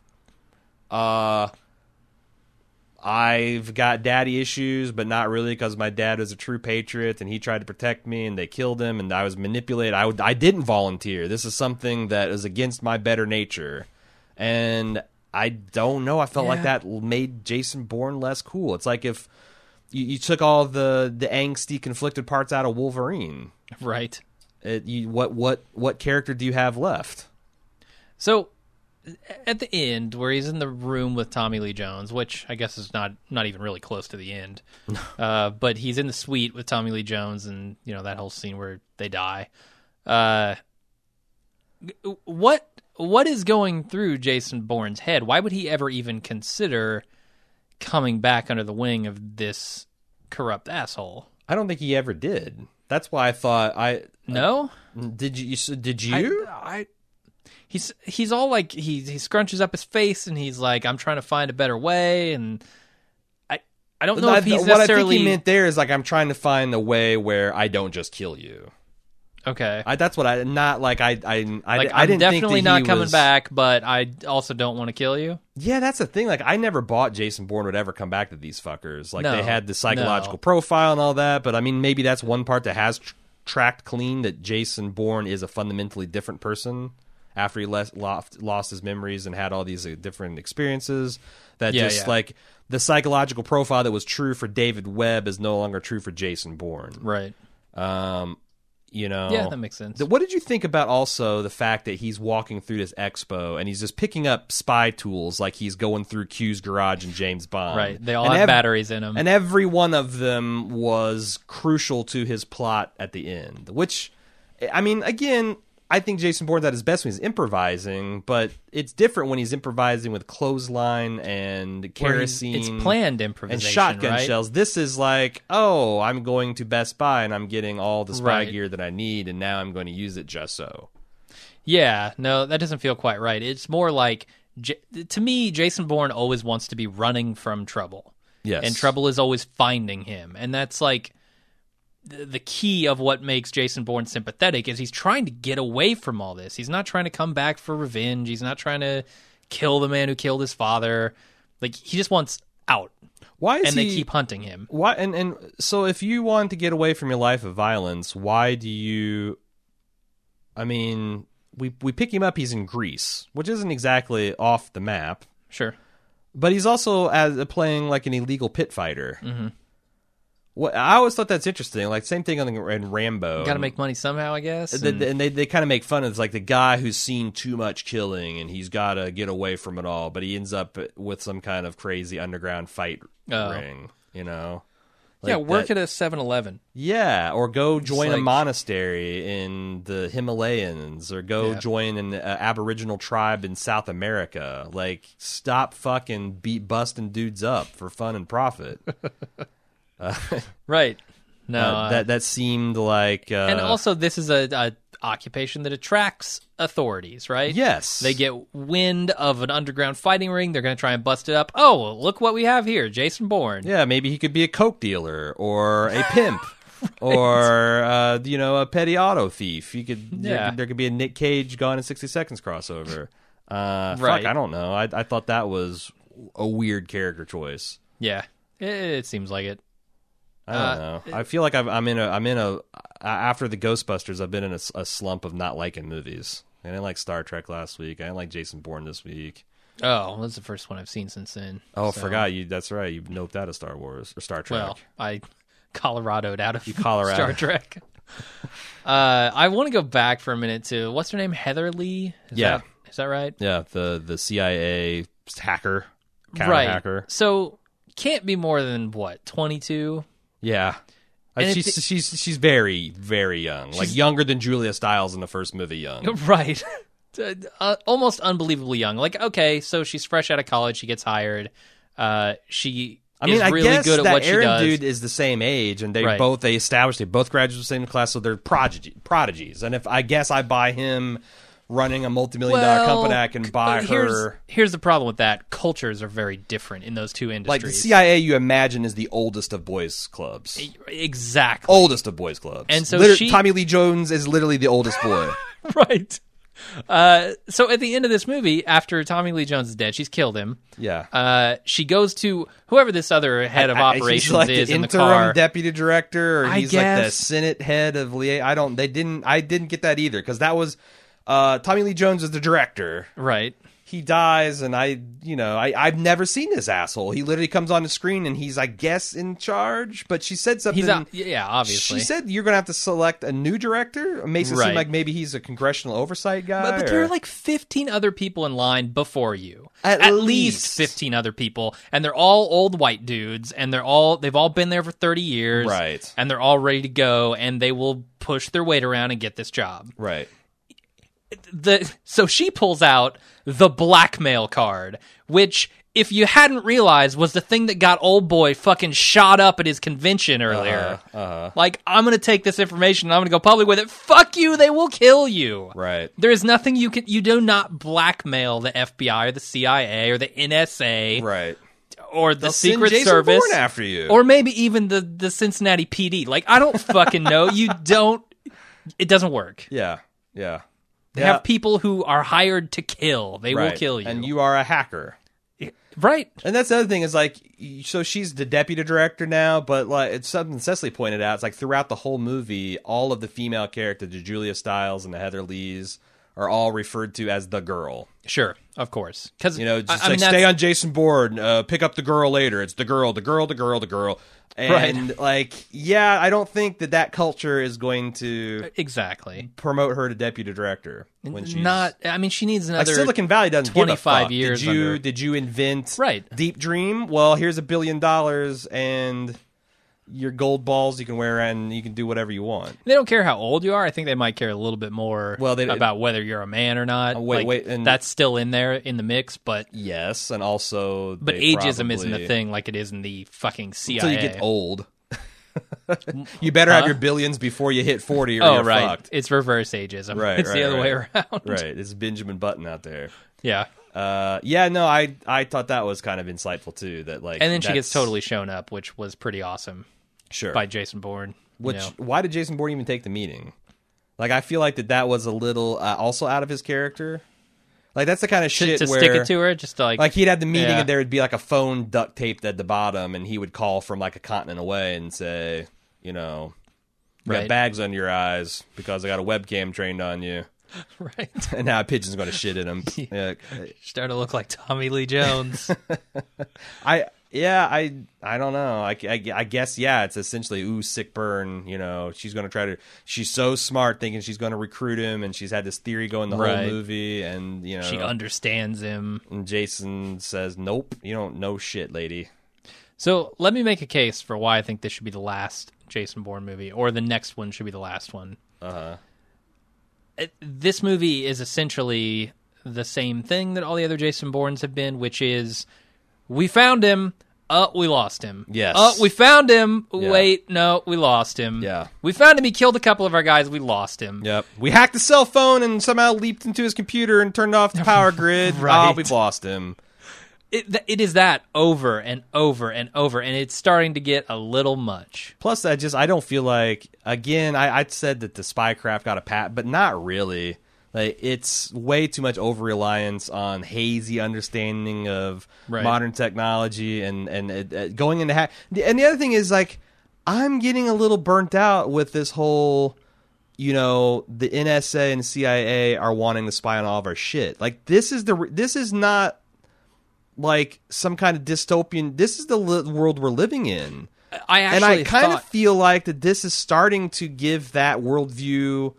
I've got daddy issues, but not really, because my dad was a true patriot and he tried to protect me and they killed him and I was manipulated. I didn't volunteer. This is something that is against my better nature. And I don't know. I felt like that made Jason Bourne less cool. It's like if you took all the angsty, conflicted parts out of Wolverine.
Right.
What character do you have left?
So... at the end, where he's in the room with Tommy Lee Jones, which I guess is not even really close to the end, but he's in the suite with Tommy Lee Jones, and that whole scene where they die. What is going through Jason Bourne's head? Why would he ever even consider coming back under the wing of this corrupt asshole?
I don't think he ever did. That's why I thought
no.
Did you?
He's all he scrunches up his face and he's like, I'm trying to find a better way, and I don't know if he's necessarily...
What I think he meant there is I'm trying to find a way where I don't just kill you.
Okay.
That's what I not like. I
I'm
didn't
definitely
think that
not
he
coming
was,
back, but I also don't want to kill you.
Yeah, that's the thing. Like, I never bought Jason Bourne would ever come back to these fuckers. Like,
No,
they had the psychological
no.
profile and all that, but I mean, maybe that's one part that has tracked clean, that Jason Bourne is a fundamentally different person after he lost his memories and had all these different experiences. That like the psychological profile that was true for David Webb is no longer true for Jason Bourne.
Right.
You know,
Yeah, that makes sense.
What did you think about also the fact that he's walking through this expo and he's just picking up spy tools like he's going through Q's garage and James Bond?
Right. They all have batteries in them.
And every one of them was crucial to his plot at the end, which, I mean, again, I think Jason Bourne's at his best when he's improvising, but it's different when he's improvising with clothesline and kerosene.
It's planned improvisation,
and shotgun
right?
shells. This is like, oh, I'm going to Best Buy and I'm getting all the spy gear that I need, and now I'm going to use it just so.
Yeah, no, that doesn't feel quite right. It's more like, to me, Jason Bourne always wants to be running from trouble.
Yes.
And trouble is always finding him. And that's like the key of what makes Jason Bourne sympathetic is he's trying to get away from all this. He's not trying to come back for revenge. He's not trying to kill the man who killed his father. Like, he just wants out.
Why is
they keep hunting him.
Why and so if you want to get away from your life of violence, why do you, I mean, we pick him up, he's in Greece, which isn't exactly off the map.
Sure.
But he's also playing like an illegal pit fighter. Mm-hmm. Well, I always thought that's interesting. Like, same thing in Rambo.
Got to make money somehow, I guess.
And they kind of make fun of, it's like the guy who's seen too much killing and he's got to get away from it all, but he ends up with some kind of crazy underground fight ring, you know? Like
work at a 7-Eleven.
Yeah, or go join a
like,
monastery in the Himalayas, or go join an Aboriginal tribe in South America. Like, stop fucking busting dudes up for fun and profit.
Right. No,
that seemed like,
and also this is a occupation that attracts authorities, right?
Yes,
they get wind of an underground fighting ring. They're going to try and bust it up. Oh, look what we have here, Jason Bourne.
Yeah, maybe he could be a coke dealer or a pimp. Right. Or a petty auto thief. He could. There could be a Nick Cage Gone in 60 Seconds crossover.
Right.
Fuck, I don't know. I thought that was a weird character choice.
Yeah, it seems like it.
I don't know. I feel like I'm in a after the Ghostbusters, I've been in a slump of not liking movies. I didn't like Star Trek last week. I didn't like Jason Bourne this week.
Oh, that's the first one I've seen since then.
Oh, so. Forgot you. That's right. You noped out of Star Wars or Star Trek.
Well, I Coloradoed out of
Colorado.
Star Trek. I want to go back for a minute to what's her name, Heather Lee. Is that right?
Yeah, the CIA hacker, counter hacker.
So can't be more than what, 22.
Yeah, she's very, very young, like younger than Julia Stiles in the first movie. Young,
right? Almost unbelievably young. Like, okay, so she's fresh out of college. She gets hired. She is really good at what she does.
Aaron dude is the same age, and they both graduated the same class, so they're prodigies. And if I guess I buy him running a multi-million-dollar company, I can buy her.
Here's the problem with that. Cultures are very different in those two industries.
Like, the CIA, you imagine, is the oldest of boys' clubs.
Exactly.
Oldest of boys' clubs.
And so
Tommy Lee Jones is literally the oldest boy.
Right. So at the end of this movie, after Tommy Lee Jones is dead, she's killed him.
Yeah.
She goes to whoever this other head of operations
like
is
the
in the car.
Interim deputy director, or he's
like
the Senate head of liaison. I didn't get that either, because that was Tommy Lee Jones is the director.
Right.
He dies, and I've never seen this asshole. He literally comes on the screen, and he's, I guess, in charge. But she said something.
Obviously.
She said you're going to have to select a new director. It makes it seem like maybe he's a congressional oversight guy.
But there are like 15 other people in line before you. At least 15 other people, and they're all old white dudes, and they've all been there for 30 years,
right? And
they're all ready to go, and they will push their weight around and get this job,
right?
So she pulls out the blackmail card, which, if you hadn't realized, was the thing that got old boy fucking shot up at his convention earlier. Like, I'm going to take this information and I'm going to go public with it. Fuck you, they will kill you.
Right.
There is nothing you do not blackmail the FBI or the CIA or the NSA.
Right.
Or the Secret
send Jason
Service.
Bourne after you.
Or maybe even the Cincinnati PD. Like, I don't fucking know. You don't It doesn't work.
Yeah.
They have people who are hired to kill. They will
Right.
kill you.
And you are a hacker.
Right.
And that's the other thing is like, so she's the deputy director now, but like it's something Cecily pointed out. It's like throughout the whole movie, all of the female characters, the Julia Stiles and the Heather Lees, are all referred to as the girl.
Sure. Of course. Because
Just stay on Jason Bourne, pick up the girl later. It's the girl. And like, yeah, I don't think that culture is going to
exactly
promote her to deputy director when she's
not. I mean, she needs another
like Silicon Valley doesn't
25
give a fuck.
years.
Did you invent
Right.
Deep Dream? Well, here's $1 billion and your gold balls you can wear and you can do whatever you want.
They don't care how old you are. I think they might care a little bit more
Well,
about whether you're a man or not.
Wait, and
that's still in there in the mix, but
yes, and also
but ageism isn't a thing like it is in the fucking CIA.
Until you get old. You better have your billions before you hit 40 or you're
right.
fucked.
It's reverse ageism.
Right,
it's the other way around.
Right. It's Benjamin Button out there.
Yeah.
No, I thought that was kind of insightful too. That like,
and then she gets totally shown up, which was pretty awesome.
Sure.
By Jason Bourne.
Why did Jason Bourne even take the meeting? Like, I feel like that was a little also out of his character. Like, that's the kind of shit
to
where
stick it to her, just to like
he'd have the meeting and there would be like a phone duct taped at the bottom, and he would call from like a continent away and say, you know, you got bags under your eyes because I got a webcam trained on you.
Right.
And now a pigeon's going to shit in him.
Starting to look like Tommy Lee Jones.
I don't know. I guess, yeah, it's essentially, sick burn. You know, she's so smart thinking she's going to recruit him, and she's had this theory going the whole movie, and, you know.
She understands him.
And Jason says, nope, you don't know shit, lady.
So let me make a case for why I think this should be the last Jason Bourne movie, or the next one should be the last one.
Uh-huh.
This movie is essentially the same thing that all the other Jason Bournes have been, which is, we found him, we lost him.
Yes.
We found him,
yeah.
Wait, no, we lost him.
Yeah.
We found him, he killed a couple of our guys, we lost him.
Yep. We hacked the cell phone and somehow leaped into his computer and turned off the power grid.
Right.
We've lost him.
It is that over and over and over, and it's starting to get a little much.
Plus, I don't feel like, again, I said that the spycraft got a pat, but not really. Like, it's way too much over-reliance on hazy understanding of modern technology and going into hack. And the other thing is, like, I'm getting a little burnt out with this whole, you know, the NSA and CIA are wanting to spy on all of our shit. Like, this is not like some kind of dystopian. This is the world we're living in. I kind of feel like that this is starting to give that worldview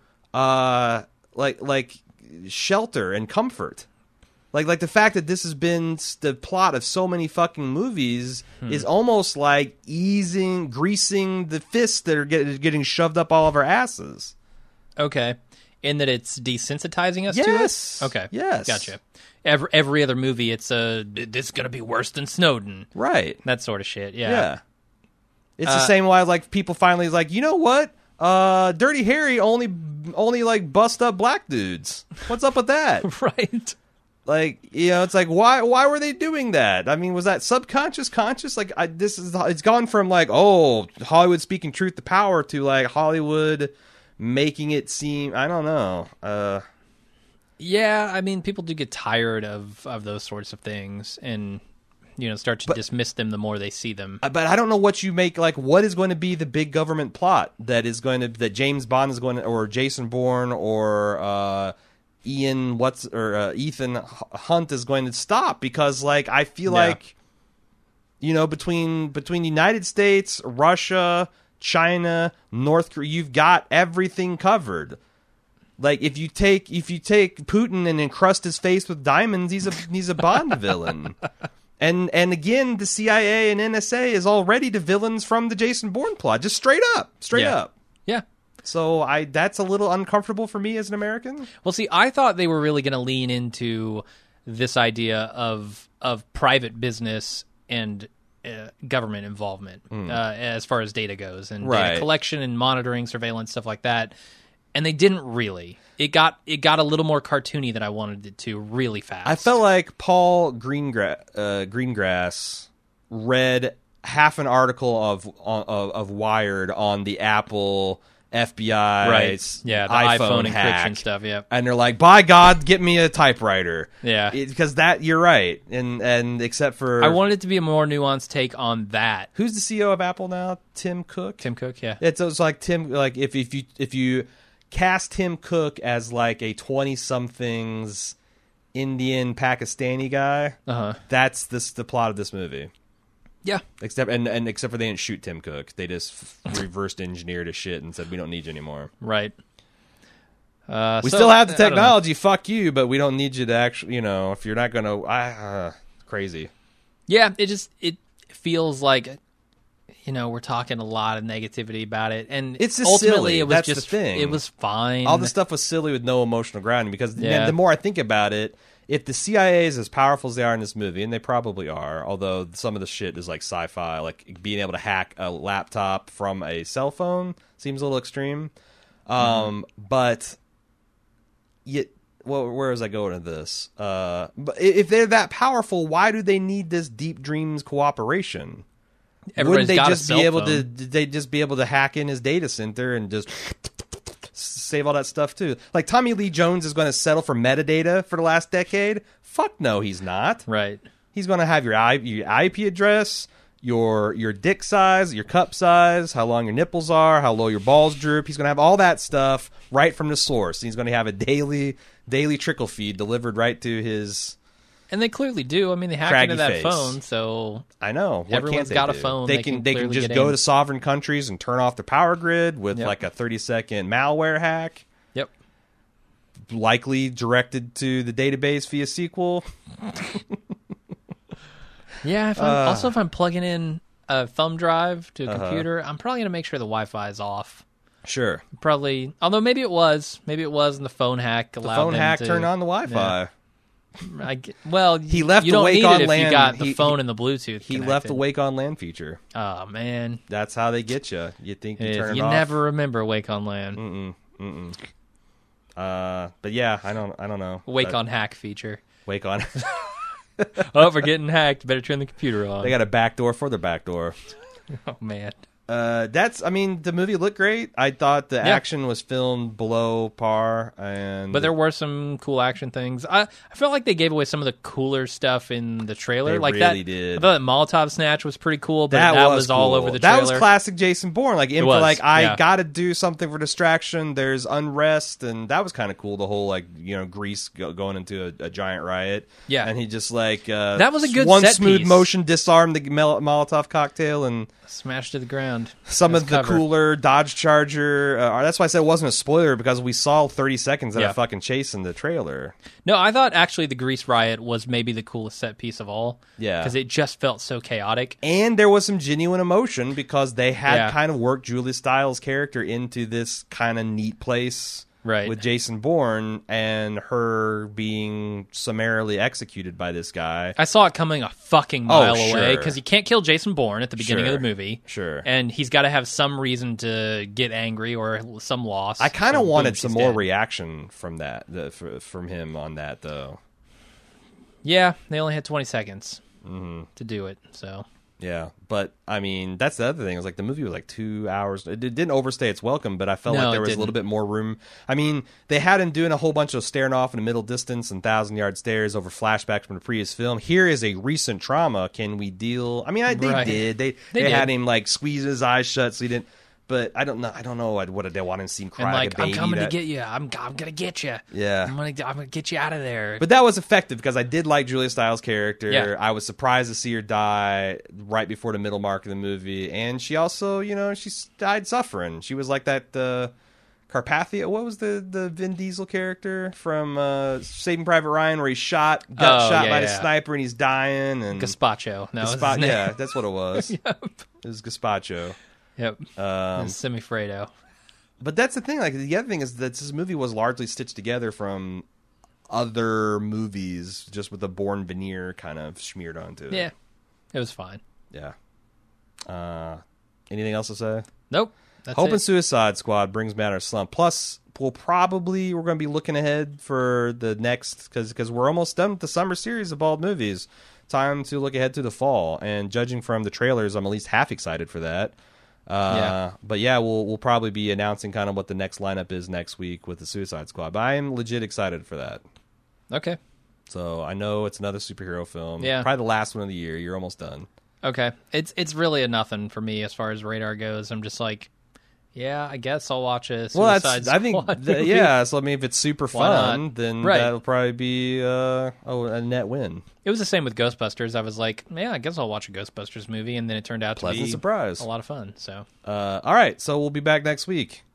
like shelter and comfort. Like the fact that this has been the plot of so many fucking movies is almost like greasing the fists that are getting shoved up all of our asses.
Okay. In that it's desensitizing us
yes.
to it? Okay.
Yes.
Gotcha. Every other movie, it's this is going to be worse than Snowden.
Right.
That sort of shit,
Yeah. It's the same way, like, people finally like, you know what? Dirty Harry only like bust up black dudes. What's up with that?
Right.
Like, you know, it's like, why were they doing that? I mean, was that subconscious, conscious? Like, it's gone from like, oh, Hollywood speaking truth to power to like Hollywood making it seem, I don't know.
Yeah, I mean, people do get tired of those sorts of things and, you know, start to dismiss them the more they see them.
But I don't know what you make, like, what is going to be the big government plot that James Bond is going to, or Jason Bourne, or Ethan Hunt is going to stop, because, like, I feel like, you know, between the United States, Russia, China, North Korea, you've got everything covered. Like, if you take Putin and encrust his face with diamonds, he's a Bond villain. And again, the CIA and NSA is already the villains from the Jason Bourne plot, just straight up.
Yeah.
So that's a little uncomfortable for me as an American.
Well, see, I thought they were really going to lean into this idea of private business and government involvement as far as data goes, and data collection and monitoring, surveillance, stuff like that. And they didn't really. It got a little more cartoony than I wanted it to, really fast.
I felt like Paul Greengrass read half an article of Wired on the Apple FBI,
Right. Yeah, the iPhone
hack,
encryption stuff, yeah.
and they're like, by God, get me a typewriter.
Yeah.
Because that, you're right. And except for...
I wanted it to be a more nuanced take on that.
Who's the CEO of Apple now? Tim Cook?
Tim Cook, yeah.
It's like Tim, like if you cast Tim Cook as like a 20-somethings Indian Pakistani guy, that's the plot of this movie.
Yeah.
Except for they didn't shoot Tim Cook. They just reversed engineered his shit and said, we don't need you anymore.
Right.
We still have the technology, fuck you, but we don't need you to actually, if you're not going to... crazy.
Yeah, it feels like, we're talking a lot of negativity about it. And
it's just
ultimately,
silly.
it was
That's
just,
the thing.
it was fine.
All the stuff was silly with no emotional grounding because man, the more I think about it, if the CIA is as powerful as they are in this movie, and they probably are, although some of the shit is like sci-fi, like being able to hack a laptop from a cell phone seems a little extreme. But yet, where was I going with this? But if they're that powerful, why do they need this Deep Dreams cooperation? Wouldn't they just be able to? They just be able to hack in his data center and just save all that stuff too? Like Tommy Lee Jones is going to settle for metadata for the last decade? Fuck no, he's not.
Right.
He's going to have your IP address, your dick size, your cup size, how long your nipples are, how low your balls droop. He's going to have all that stuff right from the source. He's going to have a daily trickle feed delivered right to his.
And they clearly do. I mean, they hack into that phone, so
I know.
Everyone's got a phone.
They can just go to sovereign countries and turn off their power grid with like a 30-second malware hack.
Yep.
Likely directed to the database via SQL.
Yeah. If I'm plugging in a thumb drive to a computer, I'm probably going to make sure the Wi-Fi is off.
Sure.
Probably. Although maybe it was, and the phone hack allowed them to...
The phone hack turned on the Wi-Fi.
Yeah.
He left
you
the
don't
Wake
need
on
it
LAN.
if you got the phone and the Bluetooth.
He left the Wake on LAN feature.
Oh man,
that's how they get you. You think you turn it
you
off?
never remember Wake on LAN.
But yeah, I don't know.
Wake on hack feature.
Wake on.
Oh, we're getting hacked. Better turn the computer on.
They got a backdoor for their backdoor.
Oh man.
The movie looked great. I thought the action was filmed below par, but
there were some cool action things. I felt like they gave away some of the cooler stuff in the trailer.
They
like
really
that,
did.
I thought that Molotov snatch was pretty cool, but that was
cool.
all over the trailer.
That was classic Jason Bourne. Like, I got to do something for distraction. There's unrest, and that was kind of cool. The whole Greece going into a giant riot.
Yeah,
and he just
that was a good
one
set
smooth
piece.
motion disarmed the Molotov cocktail and
smashed to the ground.
Some of the cooler Dodge Charger. That's why I said it wasn't a spoiler, because we saw 30 seconds of a fucking chase in the trailer.
No, I thought actually the Grease riot was maybe the coolest set piece of all.
Yeah.
Because it just felt so chaotic.
And there was some genuine emotion because they had kind of worked Julia Stiles' character into this kind of neat place.
Right.
With Jason Bourne and her being summarily executed by this guy.
I saw it coming a fucking mile away, because you can't kill Jason Bourne at the beginning of the movie.
Sure.
And he's got to have some reason to get angry or some loss.
I kind of wanted some more reaction from from him on that, though.
Yeah, they only had 20 seconds to do it, so...
Yeah, but I mean, that's the other thing. Is like the movie was like 2 hours. It didn't overstay its welcome, but I felt like there was a little bit more room. I mean, they had him doing a whole bunch of staring off in the middle distance and 1,000-yard stares over flashbacks from the previous film. Here is a recent trauma. Can we deal? I mean, they did. They had him like squeeze his eyes shut so he didn't. But I don't know what they want to see him cry like a baby.
I'm coming to get you. I'm gonna get you.
Yeah,
I'm gonna get you out of there.
But that was effective because I did like Julia Stiles' character.
Yeah.
I was surprised to see her die right before the middle mark of the movie, and she also, she died suffering. She was like that Carpathia. What was the Vin Diesel character from Saving Private Ryan, where he's shot by the sniper and he's dying? And
Gazpacho. No,
yeah, that's what it was. Yep. It was Gazpacho.
Yep. Semifredo.
But that's the thing. Like, the other thing is that this movie was largely stitched together from other movies, just with a Bourne veneer kind of smeared onto it.
Yeah, it was fine.
Yeah. Anything else to say?
Nope. That's
Hope
it.
and Suicide Squad brings me out of slump. Plus, we're going to be looking ahead for the next, because we're almost done with the summer series of bald movies. Time to look ahead to the fall, and judging from the trailers, I'm at least half excited for that. But yeah, we'll probably be announcing kind of what the next lineup is next week with the Suicide Squad. But I am legit excited for that.
Okay.
So I know it's another superhero film.
Yeah.
Probably the last one of the year. You're almost done.
Okay. It's really a nothing for me as far as Radar goes. I'm just like, yeah, I guess I'll watch a Suicide
I think,
Squad movie.
yeah. So I mean, if it's super
Why
fun,
not?
then
Right.
that'll probably be a net win.
It was the same with Ghostbusters. I was like, yeah, I guess I'll watch a Ghostbusters movie, and then it turned out to
Pleasant
be
surprise.
a lot of fun. So,
All right, so we'll be back next week.